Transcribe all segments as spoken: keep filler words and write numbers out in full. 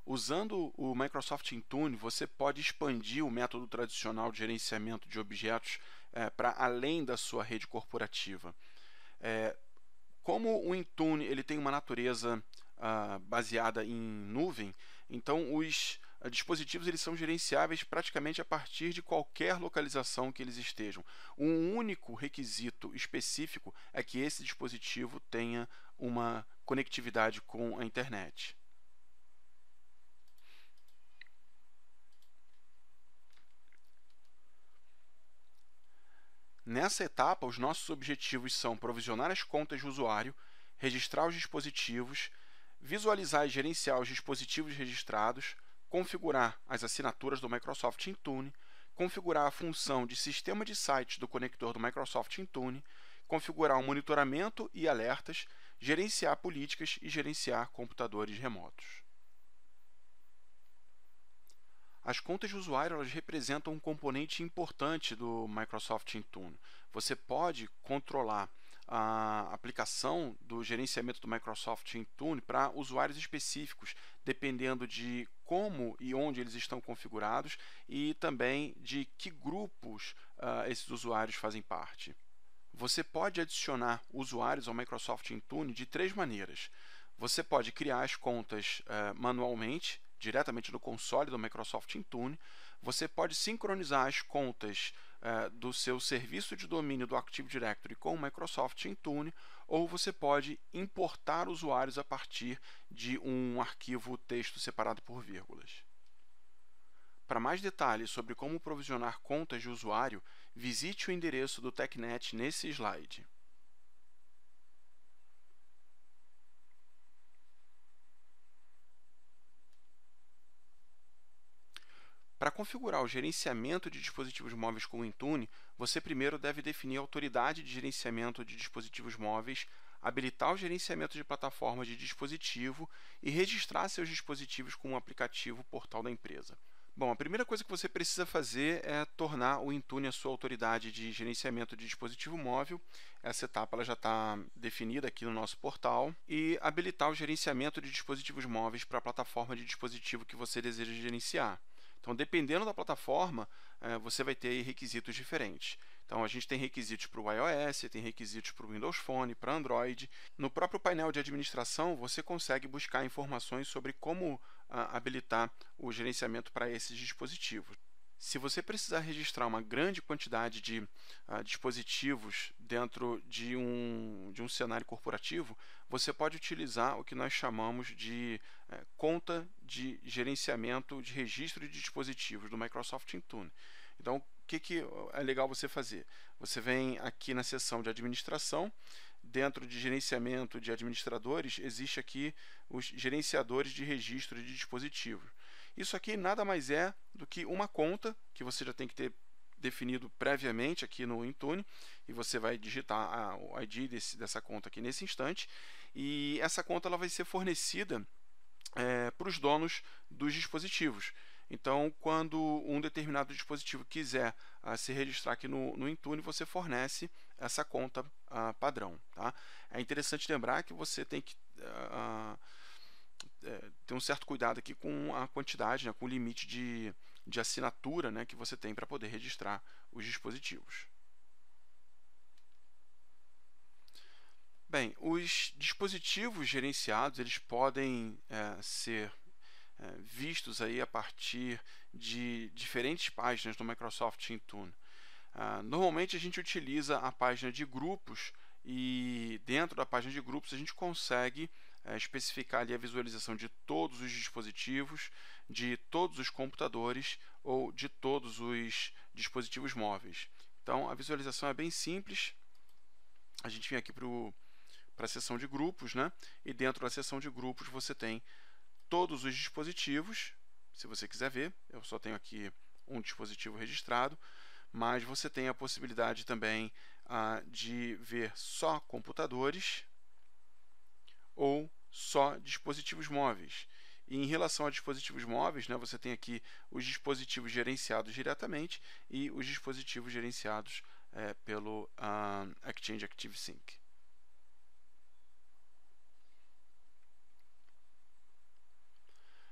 Usando o Microsoft Intune, você pode expandir o método tradicional de gerenciamento de objetos é, para além da sua rede corporativa. É, como o Intune ele tem uma natureza ah, baseada em nuvem, então os ah, dispositivos eles são gerenciáveis praticamente a partir de qualquer localização que eles estejam. Um único requisito específico é que esse dispositivo tenha uma conectividade com a internet. Nessa etapa, os nossos objetivos são provisionar as contas de usuário, registrar os dispositivos, visualizar e gerenciar os dispositivos registrados, configurar as assinaturas do Microsoft Intune, configurar a função de sistema de sites do conector do Microsoft Intune, configurar o monitoramento e alertas, gerenciar políticas e gerenciar computadores remotos. As contas de usuário elas representam um componente importante do Microsoft Intune. Você pode controlar a aplicação do gerenciamento do Microsoft Intune para usuários específicos, dependendo de como e onde eles estão configurados e também de que grupos uh, esses usuários fazem parte. Você pode adicionar usuários ao Microsoft Intune de três maneiras. Você pode criar as contas uh, manualmente, diretamente no console do Microsoft Intune. Você pode sincronizar as contas uh, do seu serviço de domínio do Active Directory com o Microsoft Intune, ou você pode importar usuários a partir de um arquivo texto separado por vírgulas. Para mais detalhes sobre como provisionar contas de usuário, visite o endereço do TechNet nesse slide. Para configurar o gerenciamento de dispositivos móveis com o Intune, você primeiro deve definir a autoridade de gerenciamento de dispositivos móveis, habilitar o gerenciamento de plataformas de dispositivo e registrar seus dispositivos com o aplicativo Portal da empresa. Bom, a primeira coisa que você precisa fazer é tornar o Intune a sua autoridade de gerenciamento de dispositivo móvel. Essa etapa ela já está definida aqui no nosso portal. E habilitar o gerenciamento de dispositivos móveis para a plataforma de dispositivo que você deseja gerenciar. Então, dependendo da plataforma, você vai ter requisitos diferentes. Então, a gente tem requisitos para o iOS, tem requisitos para o Windows Phone, para Android. No próprio painel de administração, você consegue buscar informações sobre como habilitar o gerenciamento para esses dispositivos. Se você precisar registrar uma grande quantidade de uh, dispositivos dentro de um, de um cenário corporativo, você pode utilizar o que nós chamamos de uh, conta de gerenciamento de registro de dispositivos do Microsoft Intune. Então, o que, que é legal você fazer? Você vem aqui na seção de administração, dentro de gerenciamento de administradores, existe aqui os gerenciadores de registro de dispositivos. Isso aqui nada mais é do que uma conta que você já tem que ter definido previamente aqui no Intune, e você vai digitar a, o I D desse, dessa conta aqui nesse instante, e essa conta ela vai ser fornecida é, para os donos dos dispositivos. Então, quando um determinado dispositivo quiser uh, se registrar aqui no, no Intune, você fornece essa conta uh, padrão. Tá? É interessante lembrar que você tem que uh, uh, ter um certo cuidado aqui com a quantidade, né, com o limite de, de assinatura, né, que você tem para poder registrar os dispositivos. Bem, os dispositivos gerenciados eles podem é, ser é, vistos aí a partir de diferentes páginas do Microsoft Intune. Ah, normalmente a gente utiliza a página de grupos e dentro da página de grupos a gente consegue é, especificar ali a visualização de todos os dispositivos, de todos os computadores ou de todos os dispositivos móveis. Então a visualização é bem simples. A gente vem aqui para o para a seção de grupos, né? E dentro da seção de grupos você tem todos os dispositivos. Se você quiser ver, eu só tenho aqui um dispositivo registrado, mas você tem a possibilidade também ah, de ver só computadores ou só dispositivos móveis. E em relação a dispositivos móveis, né, você tem aqui os dispositivos gerenciados diretamente e os dispositivos gerenciados é, pelo ah, Exchange ActiveSync.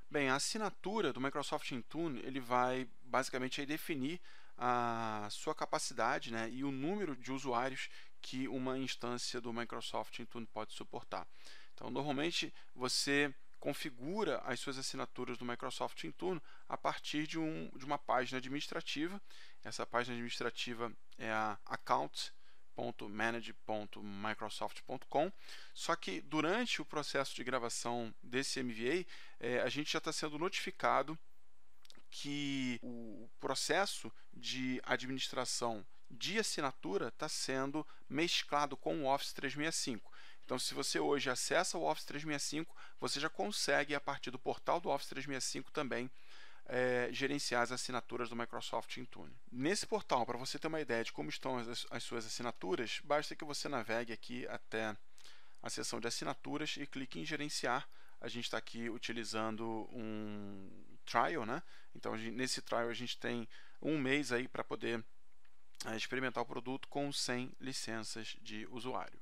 Bem, a assinatura do Microsoft Intune ele vai basicamente aí definir a sua capacidade, né, e o número de usuários que uma instância do Microsoft Intune pode suportar. Então, normalmente você configura as suas assinaturas do Microsoft Intune a partir de, um, de uma página administrativa. Essa página administrativa é a account ponto manage ponto microsoft ponto com. Só que durante o processo de gravação desse M V A, é, a gente já está sendo notificado que o processo de administração de assinatura está sendo mesclado com o Office trezentos e sessenta e cinco. Então, se você hoje acessa o Office trezentos e sessenta e cinco, você já consegue, a partir do portal do Office trezentos e sessenta e cinco também, É, gerenciar as assinaturas do Microsoft Intune. Nesse portal, para você ter uma ideia de como estão as, as suas assinaturas, basta que você navegue aqui até a seção de assinaturas e clique em gerenciar. A gente está aqui utilizando um trial, né? Então, gente, nesse trial a gente tem um mês aí para poder é, experimentar o produto com cem licenças de usuário.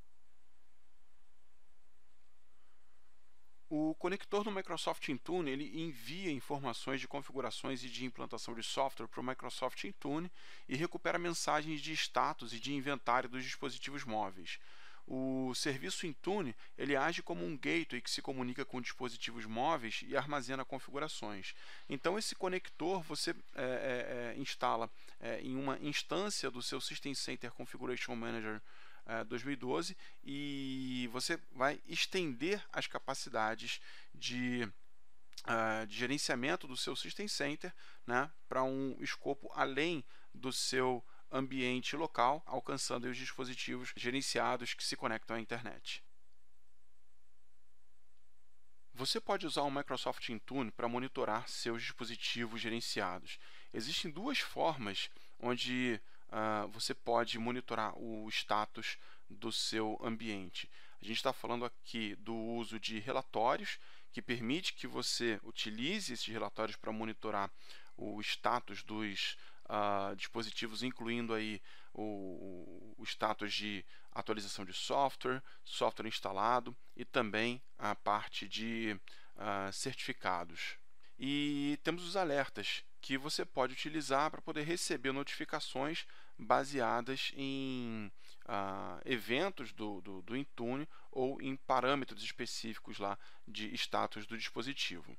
O conector do Microsoft Intune ele envia informações de configurações e de implantação de software para o Microsoft Intune e recupera mensagens de status e de inventário dos dispositivos móveis. O serviço Intune ele age como um gateway que se comunica com dispositivos móveis e armazena configurações. Então, esse conector você é, é, instala é, em uma instância do seu System Center Configuration Manager dois mil e doze e você vai estender as capacidades de, uh, de gerenciamento do seu System Center, né, para um escopo além do seu ambiente local, alcançando os dispositivos gerenciados que se conectam à internet. Você pode usar o Microsoft Intune para monitorar seus dispositivos gerenciados. Existem duas formas onde Uh, você pode monitorar o status do seu ambiente. A gente está falando aqui do uso de relatórios, que permite que você utilize esses relatórios para monitorar o status dos uh, dispositivos, incluindo aí o, o status de atualização de software, software instalado e também a parte de uh, certificados. E temos os alertas, que você pode utilizar para poder receber notificações baseadas em uh, eventos do, do, do Intune ou em parâmetros específicos lá de status do dispositivo.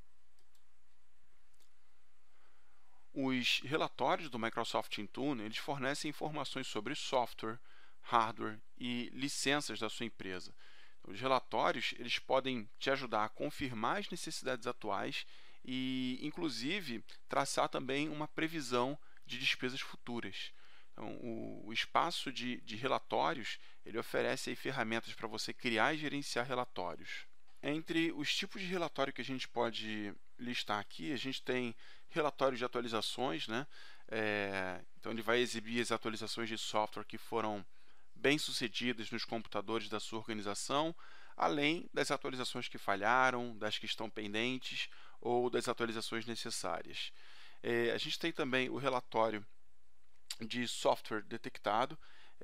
Os relatórios do Microsoft Intune eles fornecem informações sobre software, hardware e licenças da sua empresa. Os relatórios eles podem te ajudar a confirmar as necessidades atuais e, inclusive, traçar também uma previsão de despesas futuras. Então, o, o espaço de, de relatórios ele oferece aí ferramentas para você criar e gerenciar relatórios. Entre os tipos de relatório que a gente pode listar aqui, a gente tem relatórios de atualizações, né? É, então, ele vai exibir as atualizações de software que foram bem-sucedidas nos computadores da sua organização, além das atualizações que falharam, das que estão pendentes ou das atualizações necessárias. É, a gente tem também o relatório de software detectado.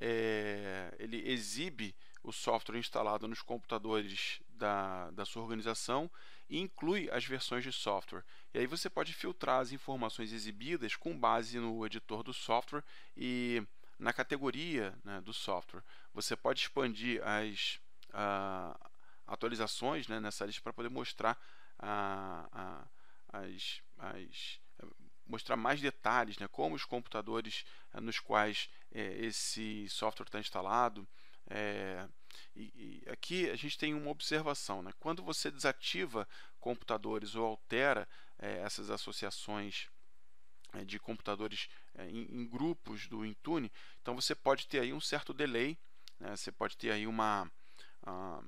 É, ele exibe o software instalado nos computadores da, da sua organização e inclui as versões de software. E aí você pode filtrar as informações exibidas com base no editor do software e na categoria, né, do software. Você pode expandir as uh, atualizações, né, nessa lista para poder mostrar uh, uh, as, as, mostrar mais detalhes, né, como os computadores uh, nos quais uh, esse software está instalado. É, e, e aqui a gente tem uma observação, né? Quando você desativa computadores ou altera é, essas associações é, de computadores é, em, em grupos do Intune, então você pode ter aí um certo delay, né? Você pode ter aí uma, uh,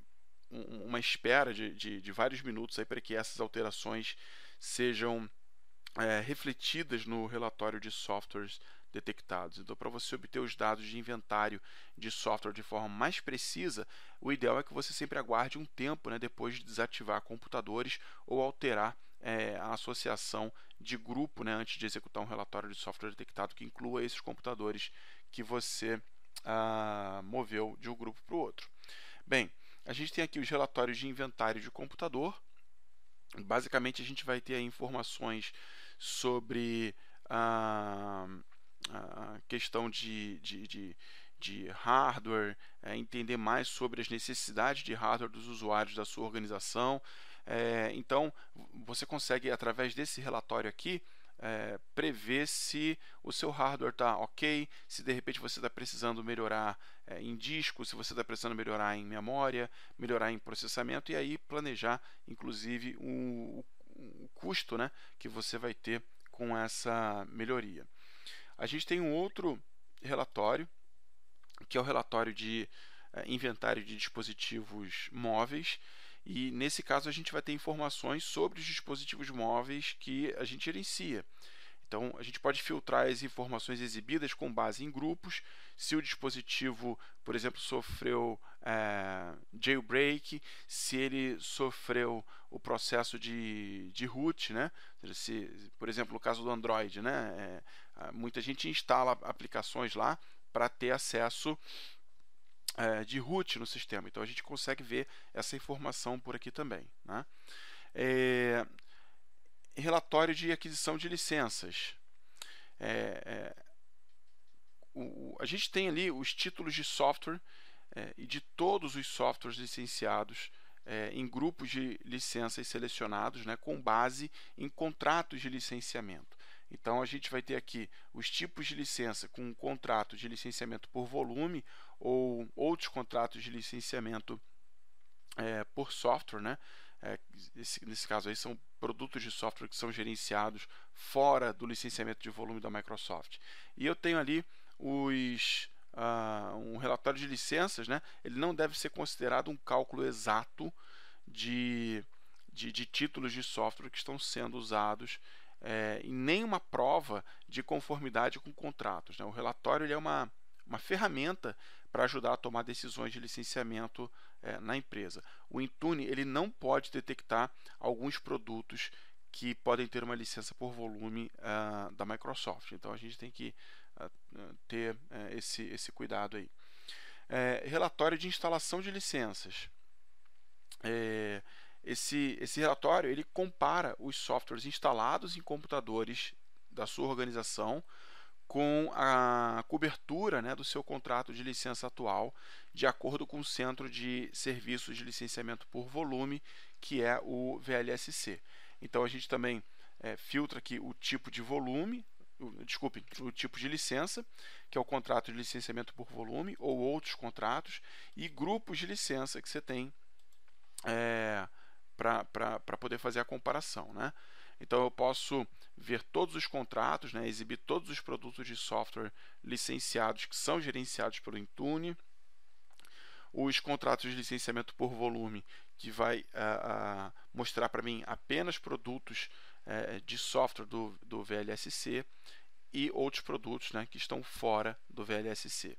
uma espera de, de, de vários minutos para que essas alterações sejam é, refletidas no relatório de softwares detectados. Então, para você obter os dados de inventário de software de forma mais precisa, o ideal é que você sempre aguarde um tempo, né, depois de desativar computadores ou alterar é, a associação de grupo, né, antes de executar um relatório de software detectado que inclua esses computadores que você ah, moveu de um grupo para o outro. Bem, a gente tem aqui os relatórios de inventário de computador. Basicamente, a gente vai ter informações sobre a, a questão de, de, de, de hardware, é, entender mais sobre as necessidades de hardware dos usuários da sua organização. É, então, você consegue, através desse relatório aqui, é, prever se o seu hardware está ok, se de repente você está precisando melhorar é, em disco, se você está precisando melhorar em memória, melhorar em processamento, e aí planejar, inclusive, o, o custo, né, que você vai ter com essa melhoria. A gente tem um outro relatório, que é o relatório de é, inventário de dispositivos móveis, e nesse caso a gente vai ter informações sobre os dispositivos móveis que a gente gerencia. Então, a gente pode filtrar as informações exibidas com base em grupos. Se o dispositivo, por exemplo, sofreu é, jailbreak, se ele sofreu o processo de, de root, né? Se, por exemplo, no caso do Android, né? É, muita gente instala aplicações lá para ter acesso é, de root no sistema. Então, a gente consegue ver essa informação por aqui também, né? É, relatório de aquisição de licenças. É, é, o, a gente tem ali os títulos de software é, e de todos os softwares licenciados é, em grupos de licenças selecionados, né, com base em contratos de licenciamento. Então, a gente vai ter aqui os tipos de licença com contrato de licenciamento por volume ou outros contratos de licenciamento é, por software, né? É, esse, nesse caso aí são produtos de software que são gerenciados fora do licenciamento de volume da Microsoft. E eu tenho ali os, uh, um relatório de licenças, né? Ele não deve ser considerado um cálculo exato de, de, de títulos de software que estão sendo usados é, em nenhuma prova de conformidade com contratos, né? O relatório ele é uma, uma ferramenta para ajudar a tomar decisões de licenciamento é, na empresa. O Intune ele não pode detectar alguns produtos que podem ter uma licença por volume uh, da Microsoft. Então a gente tem que uh, ter uh, esse, esse cuidado aí. É, relatório de instalação de licenças. É, esse, esse relatório ele compara os softwares instalados em computadores da sua organização com a cobertura, né, do seu contrato de licença atual, de acordo com o Centro de Serviços de Licenciamento por Volume, que é o V L S C. Então, a gente também é, filtra aqui o tipo de volume, o, desculpe, o tipo de licença, que é o contrato de licenciamento por volume, ou outros contratos, e grupos de licença que você tem é, para poder fazer a comparação, né? Então eu posso ver todos os contratos, né, exibir todos os produtos de software licenciados que são gerenciados pelo Intune, os contratos de licenciamento por volume, que vai uh, uh, mostrar para mim apenas produtos uh, de software do, do V L S C e outros produtos, né, que estão fora do V L S C.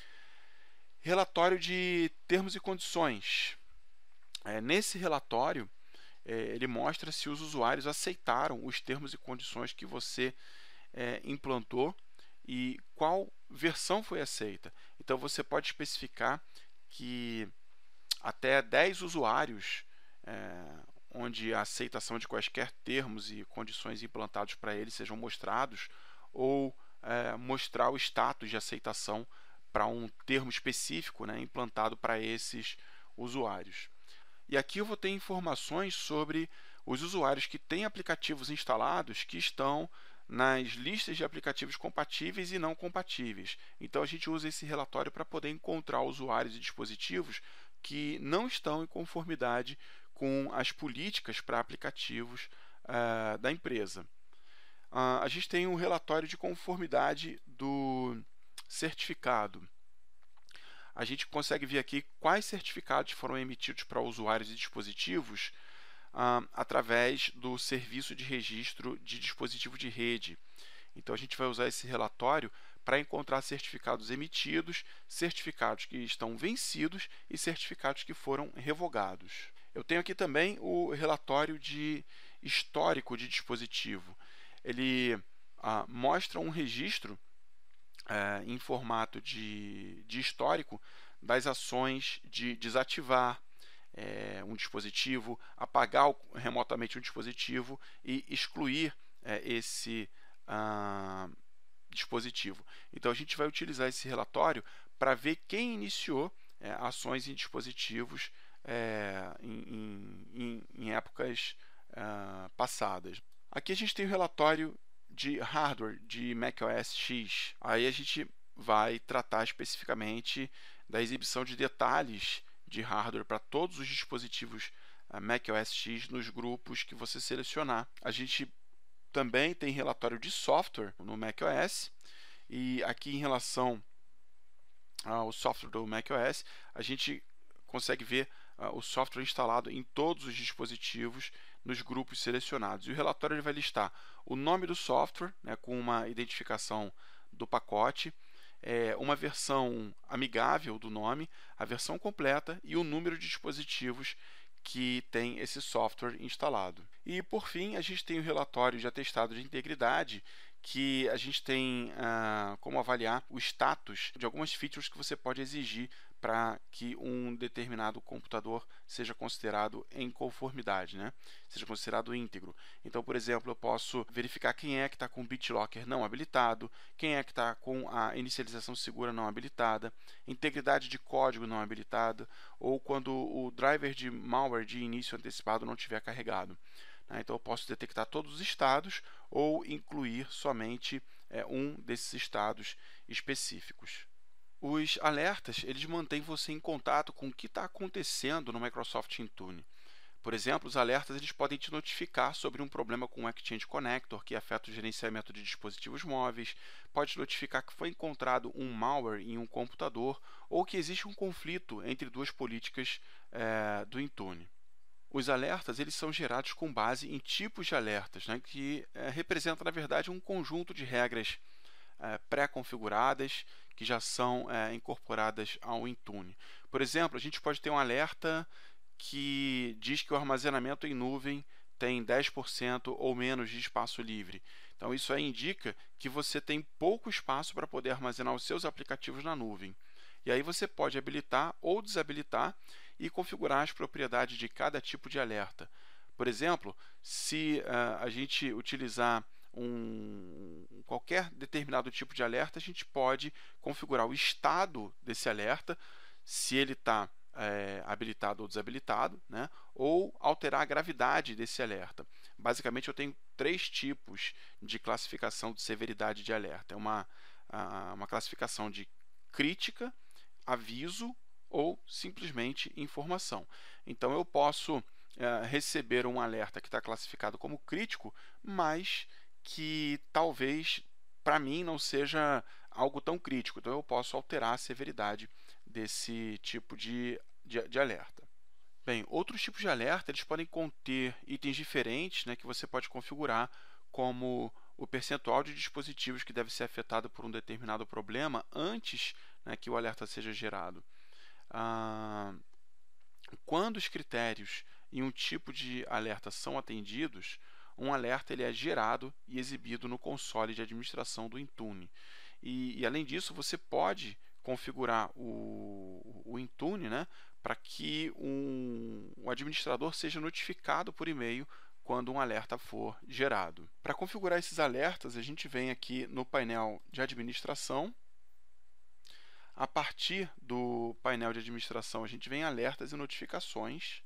Relatório de termos e condições. É, nesse relatório, ele mostra se os usuários aceitaram os termos e condições que você é, implantou e qual versão foi aceita. Então, você pode especificar que até dez usuários, é, onde a aceitação de quaisquer termos e condições implantados para eles sejam mostrados, ou é, mostrar o status de aceitação para um termo específico, né, implantado para esses usuários. E aqui eu vou ter informações sobre os usuários que têm aplicativos instalados que estão nas listas de aplicativos compatíveis e não compatíveis. Então a gente usa esse relatório para poder encontrar usuários e dispositivos que não estão em conformidade com as políticas para aplicativos uh, da empresa. Uh, a gente tem um relatório de conformidade do certificado. A gente consegue ver aqui quais certificados foram emitidos para usuários e dispositivos ah, através do serviço de registro de dispositivo de rede. Então, a gente vai usar esse relatório para encontrar certificados emitidos, certificados que estão vencidos e certificados que foram revogados. Eu tenho aqui também o relatório de histórico de dispositivo. Ele ah, mostra um registro É, em formato de, de histórico das ações de desativar, é, um dispositivo, apagar o, remotamente um dispositivo e excluir é, esse ah, dispositivo. Então a gente vai utilizar esse relatório para ver quem iniciou é, ações em dispositivos é, em, em, em épocas uh, passadas. Aqui a gente tem o relatório de hardware de macOS X. Aí a gente vai tratar especificamente da exibição de detalhes de hardware para todos os dispositivos uh, macOS X nos grupos que você selecionar. A gente também tem relatório de software no macOS, e aqui em relação ao software do macOS, a gente consegue ver uh, o software instalado em todos os dispositivos nos grupos selecionados. E o relatório ele vai listar o nome do software, né, com uma identificação do pacote, é, uma versão amigável do nome, a versão completa e o número de dispositivos que tem esse software instalado. E por fim, a gente tem o relatório de atestado de integridade, que a gente tem ah, como avaliar o status de algumas features que você pode exigir para que um determinado computador seja considerado em conformidade, né? Seja considerado íntegro. Então, por exemplo, eu posso verificar quem é que está com o BitLocker não habilitado, quem é que está com a inicialização segura não habilitada, integridade de código não habilitada, ou quando o driver de malware de início antecipado não estiver carregado. Então, eu posso detectar todos os estados ou incluir somente é, um desses estados específicos. Os alertas, eles mantêm você em contato com o que está acontecendo no Microsoft Intune. Por exemplo, os alertas eles podem te notificar sobre um problema com o Exchange Connector que afeta o gerenciamento de dispositivos móveis, pode te notificar que foi encontrado um malware em um computador ou que existe um conflito entre duas políticas é, do Intune. Os alertas eles são gerados com base em tipos de alertas, né, que é, representam, na verdade, um conjunto de regras é, pré-configuradas que já são é, incorporadas ao Intune. Por exemplo, a gente pode ter um alerta que diz que o armazenamento em nuvem tem dez por cento ou menos de espaço livre. Então, isso aí indica que você tem pouco espaço para poder armazenar os seus aplicativos na nuvem. E aí você pode habilitar ou desabilitar e configurar as propriedades de cada tipo de alerta. Por exemplo, se uh, a gente utilizar um, qualquer determinado tipo de alerta, a gente pode configurar o estado desse alerta, se ele está é, habilitado ou desabilitado, né? Ou alterar a gravidade desse alerta. Basicamente, eu tenho três tipos de classificação de severidade de alerta. É uma, uma classificação de crítica, aviso ou simplesmente informação. Então, eu posso é, receber um alerta que está classificado como crítico, mas que talvez para mim não seja algo tão crítico. Então, eu posso alterar a severidade desse tipo de, de, de alerta. Bem, outros tipos de alerta eles podem conter itens diferentes, né, que você pode configurar, como o percentual de dispositivos que deve ser afetado por um determinado problema antes, né, que o alerta seja gerado. Ah, quando os critérios em um tipo de alerta são atendidos, um alerta ele é gerado e exibido no console de administração do Intune. E, e além disso, você pode configurar o, o Intune, né, para que um, o administrador seja notificado por e-mail quando um alerta for gerado. Para configurar esses alertas, a gente vem aqui no painel de administração. A partir do painel de administração, a gente vem em alertas e notificações.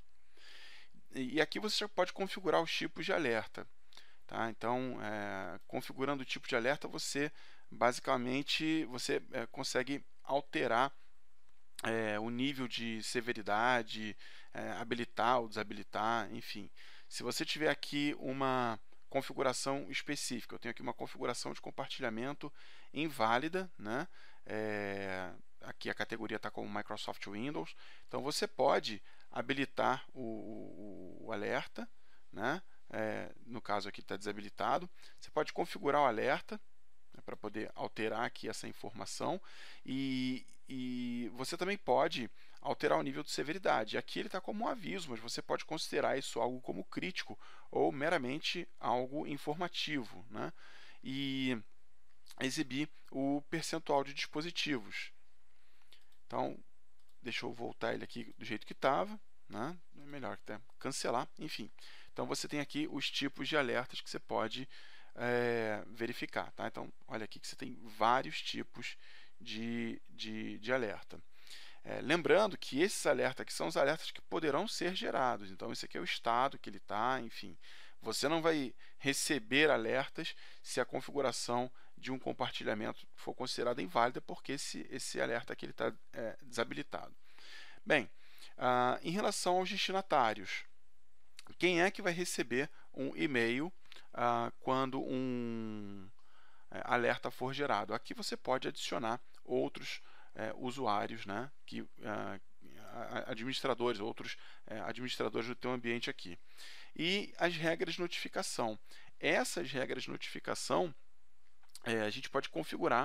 E aqui você já pode configurar os tipos de alerta. Tá? Então, é, configurando o tipo de alerta, você basicamente você é, consegue alterar é, o nível de severidade, é, habilitar ou desabilitar, enfim. Se você tiver aqui uma configuração específica, eu tenho aqui uma configuração de compartilhamento inválida, né? É, aqui a categoria está como Microsoft Windows, então você pode habilitar o, o, o alerta, né? É, no caso aqui está desabilitado. Você pode configurar o alerta, né, para poder alterar aqui essa informação, e, e você também pode alterar o nível de severidade. Aqui ele está como um aviso, mas você pode considerar isso algo como crítico ou meramente algo informativo, né? E exibir o percentual de dispositivos. Então, deixa eu voltar ele aqui do jeito que estava. né? É melhor até cancelar, enfim. Então você tem aqui os tipos de alertas que você pode é, verificar, tá? Então olha aqui que você tem vários tipos de, de, de alerta. É, lembrando que esses alertas aqui são os alertas que poderão ser gerados. Então esse aqui é o estado que ele está, enfim. Você não vai receber alertas se a configuração de um compartilhamento for considerada inválida, porque esse, esse alerta aqui está é, desabilitado. Bem, ah, em relação aos destinatários, quem é que vai receber um e-mail ah, quando um é, alerta for gerado? Aqui você pode adicionar outros é, usuários, né, que, ah, administradores, outros é, administradores do teu ambiente aqui. E as regras de notificação. Essas regras de notificação é, a gente pode configurar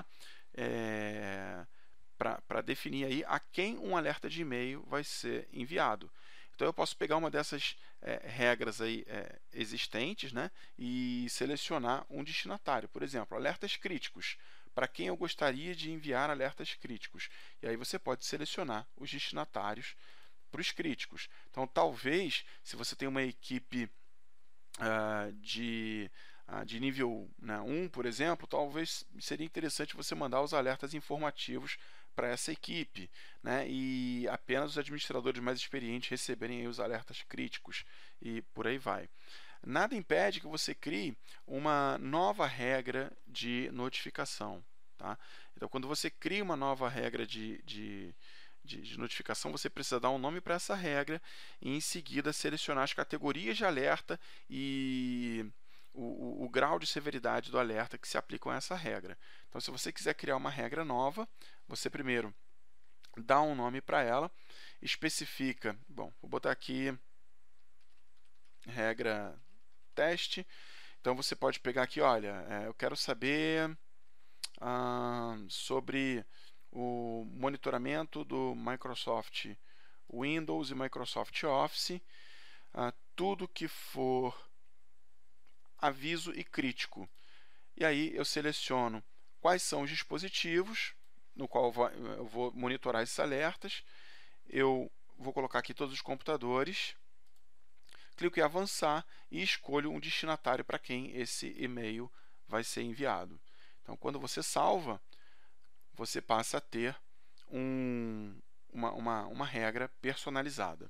é, para definir aí a quem um alerta de e-mail vai ser enviado. Então eu posso pegar uma dessas é, regras aí, é, existentes, né, e selecionar um destinatário. Por exemplo, alertas críticos. Para quem eu gostaria de enviar alertas críticos. E aí você pode selecionar os destinatários para os críticos. Então, talvez, se você tem uma equipe uh, de, uh, de nível né, um, por exemplo, talvez seria interessante você mandar os alertas informativos para essa equipe, né, e apenas os administradores mais experientes receberem aí os alertas críticos e por aí vai. Nada impede que você crie uma nova regra de notificação. Tá? Então, quando você cria uma nova regra de, de De, de notificação, você precisa dar um nome para essa regra e em seguida selecionar as categorias de alerta e o, o, o grau de severidade do alerta que se aplicam a essa regra. Então, se você quiser criar uma regra nova, você primeiro dá um nome para ela, especifica, bom, vou botar aqui regra teste. Então você pode pegar aqui, olha, é, eu quero saber ah, sobre o monitoramento do Microsoft Windows e Microsoft Office, uh, tudo que for aviso e crítico. E aí eu seleciono quais são os dispositivos no qual eu vou monitorar esses alertas. Eu vou colocar aqui todos os computadores, clico em avançar e escolho um destinatário para quem esse e-mail vai ser enviado. Então, quando você salva, você passa a ter um, uma, uma, uma regra personalizada.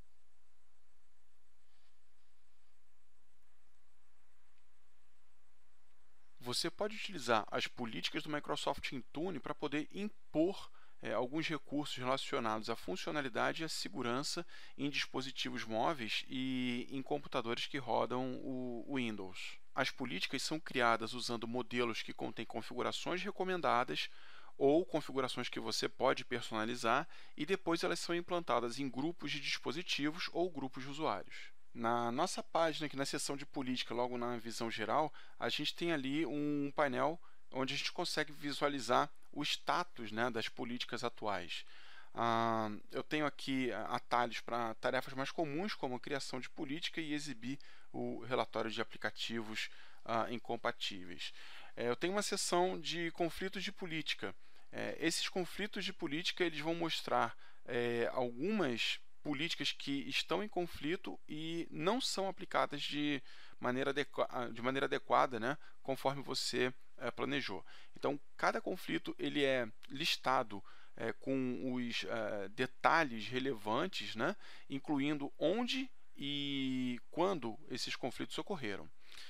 Você pode utilizar as políticas do Microsoft Intune para poder impor é, alguns recursos relacionados à funcionalidade e à segurança em dispositivos móveis e em computadores que rodam o, o Windows. As políticas são criadas usando modelos que contêm configurações recomendadas ou configurações que você pode personalizar e depois elas são implantadas em grupos de dispositivos ou grupos de usuários. Na nossa página, aqui na seção de política, logo na visão geral, a gente tem ali um painel onde a gente consegue visualizar o status, né, das políticas atuais. Ah, eu tenho aqui atalhos para tarefas mais comuns, como criação de política e exibir o relatório de aplicativos ah, incompatíveis. É, eu tenho uma seção de conflitos de política. É, esses conflitos de política eles vão mostrar é, algumas políticas que estão em conflito e não são aplicadas de maneira, de maneira adequada, né, conforme você é, planejou. Então, cada conflito ele é listado é, com os é, detalhes relevantes, né, incluindo onde e quando esses conflitos ocorreram.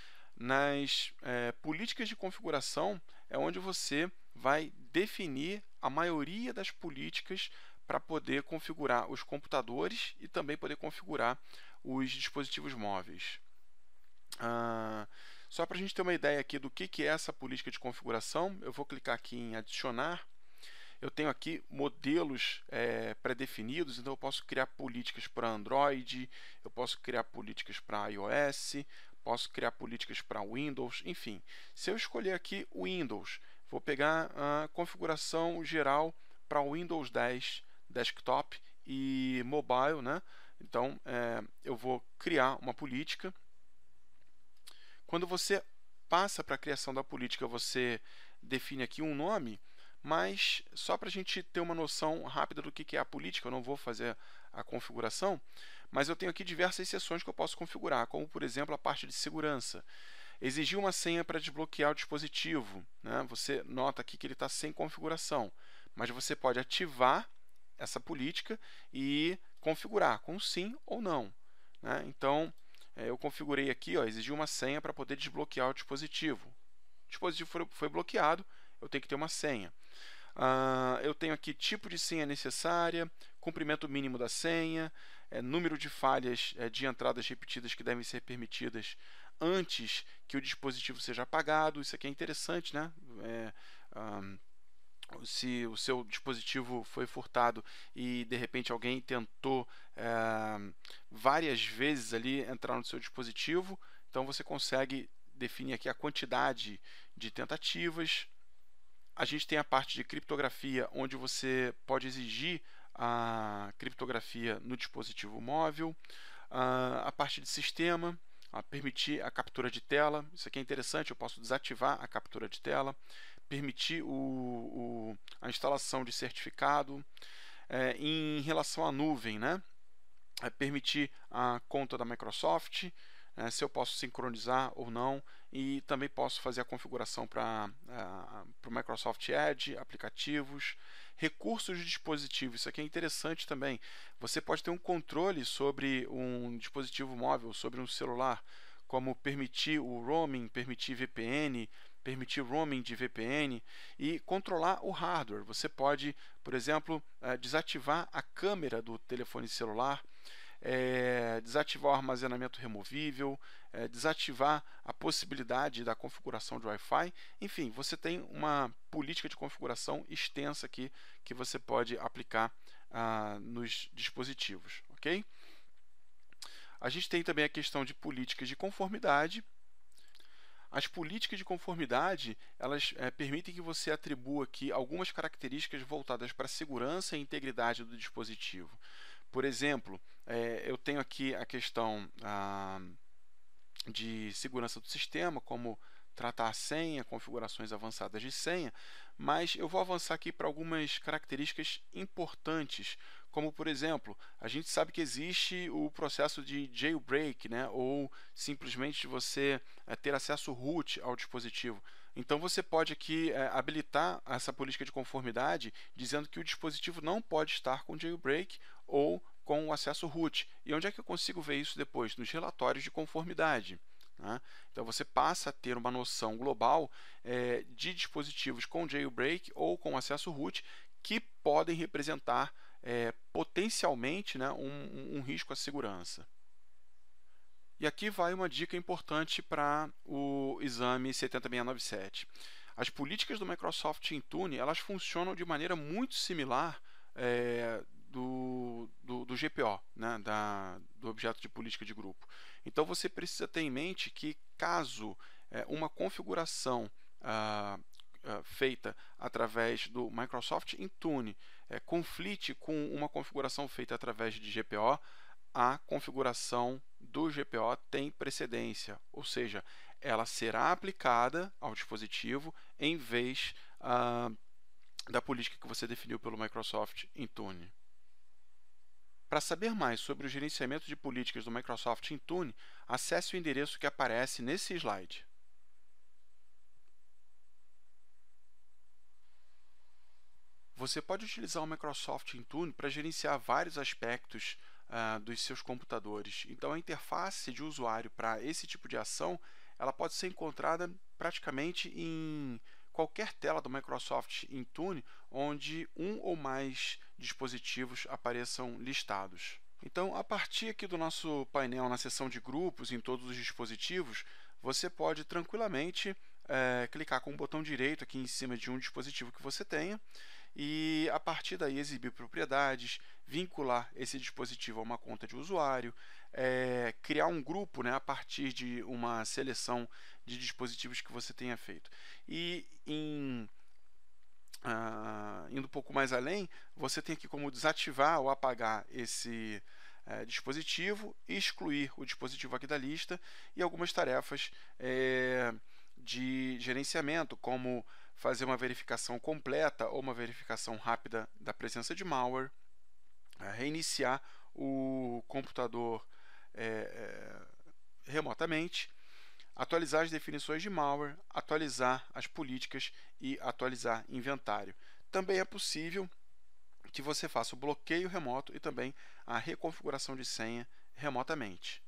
Nas é, políticas de configuração é onde você vai definir a maioria das políticas para poder configurar os computadores e também poder configurar os dispositivos móveis. Ah, só para a gente ter uma ideia aqui do que, que é essa política de configuração, eu vou clicar aqui em adicionar. Eu tenho aqui modelos é, pré-definidos, então eu posso criar políticas para Android, eu posso criar políticas para iOS, posso criar políticas para Windows, enfim. Se eu escolher aqui o Windows, vou pegar a configuração geral para o Windows dez Desktop e Mobile, né? Então, é, eu vou criar uma política. Quando você passa para a criação da política, você define aqui um nome, mas só para a gente ter uma noção rápida do que é a política, eu não vou fazer a configuração, mas eu tenho aqui diversas seções que eu posso configurar, como por exemplo a parte de segurança. Exigir uma senha para desbloquear o dispositivo, né? Você nota aqui que ele está sem configuração, mas você pode ativar essa política e configurar com sim ou não, né? Então, eu configurei aqui, ó, exigir uma senha para poder desbloquear o dispositivo. O dispositivo foi, foi bloqueado, eu tenho que ter uma senha. Uh, eu tenho aqui tipo de senha necessária, comprimento mínimo da senha, é, número de falhas é, de entradas repetidas que devem ser permitidas antes que o dispositivo seja apagado. Isso aqui é interessante, né? É, um, se o seu dispositivo foi furtado e de repente alguém tentou é, várias vezes ali entrar no seu dispositivo, então você consegue definir aqui a quantidade de tentativas. A gente tem a parte de criptografia, onde você pode exigir a criptografia no dispositivo móvel. A parte de sistema, a permitir a captura de tela. Isso aqui é interessante, eu posso desativar a captura de tela. Permitir o, o, a instalação de certificado. É, em relação à nuvem, né? É permitir a conta da Microsoft, é, se eu posso sincronizar ou não, e também posso fazer a configuração para uh, o Microsoft Edge, aplicativos, recursos de dispositivo. Isso aqui é interessante também. Você pode ter um controle sobre um dispositivo móvel, sobre um celular, como permitir o roaming, permitir V P N, permitir roaming de V P N e controlar o hardware. Você pode, por exemplo, uh, desativar a câmera do telefone celular, É, desativar o armazenamento removível, é, desativar a possibilidade da configuração de Wi-Fi. Enfim, você tem uma política de configuração extensa aqui que você pode aplicar ah, nos dispositivos, ok? A gente tem também a questão de políticas de conformidade. As políticas de conformidade, elas é, permitem que você atribua aqui algumas características voltadas para a segurança e integridade do dispositivo. Por exemplo, é, eu tenho aqui a questão ah, de segurança do sistema, como tratar a senha, configurações avançadas de senha, mas eu vou avançar aqui para algumas características importantes, como por exemplo, a gente sabe que existe o processo de jailbreak, né, ou simplesmente você é, ter acesso root ao dispositivo. Então você pode aqui é, habilitar essa política de conformidade, dizendo que o dispositivo não pode estar com jailbreak ou com o acesso root. E onde é que eu consigo ver isso depois? Nos relatórios de conformidade. Né? Então você passa a ter uma noção global é, de dispositivos com jailbreak ou com acesso root que podem representar é, potencialmente, né, um, um risco à segurança. E aqui vai uma dica importante para o exame setenta mil seiscentos e noventa e sete. As políticas do Microsoft Intune, elas funcionam de maneira muito similar é, do, do, do G P O, né, da, do objeto de política de grupo. Então você precisa ter em mente que caso é, uma configuração ah, ah, feita através do Microsoft Intune é, conflite com uma configuração feita através de G P O, a configuração do G P O tem precedência, ou seja, ela será aplicada ao dispositivo em vez ah, da política que você definiu pelo Microsoft Intune. Para saber mais sobre o gerenciamento de políticas do Microsoft Intune, acesse o endereço que aparece nesse slide. Você pode utilizar o Microsoft Intune para gerenciar vários aspectos uh, dos seus computadores. Então, a interface de usuário para esse tipo de ação, ela pode ser encontrada praticamente em qualquer tela do Microsoft Intune, onde um ou mais dispositivos apareçam listados. Então, a partir aqui do nosso painel na seção de grupos, em todos os dispositivos, você pode tranquilamente é, clicar com o botão direito aqui em cima de um dispositivo que você tenha e, a partir daí, exibir propriedades, vincular esse dispositivo a uma conta de usuário, é, criar um grupo, né, a partir de uma seleção de dispositivos que você tenha feito. E, em, ah, indo um pouco mais além, você tem aqui como desativar ou apagar esse é, dispositivo, excluir o dispositivo aqui da lista e algumas tarefas é, de gerenciamento, como fazer uma verificação completa ou uma verificação rápida da presença de malware, reiniciar o computador é, é, remotamente, atualizar as definições de malware, atualizar as políticas e atualizar inventário. Também é possível que você faça o bloqueio remoto e também a reconfiguração de senha remotamente.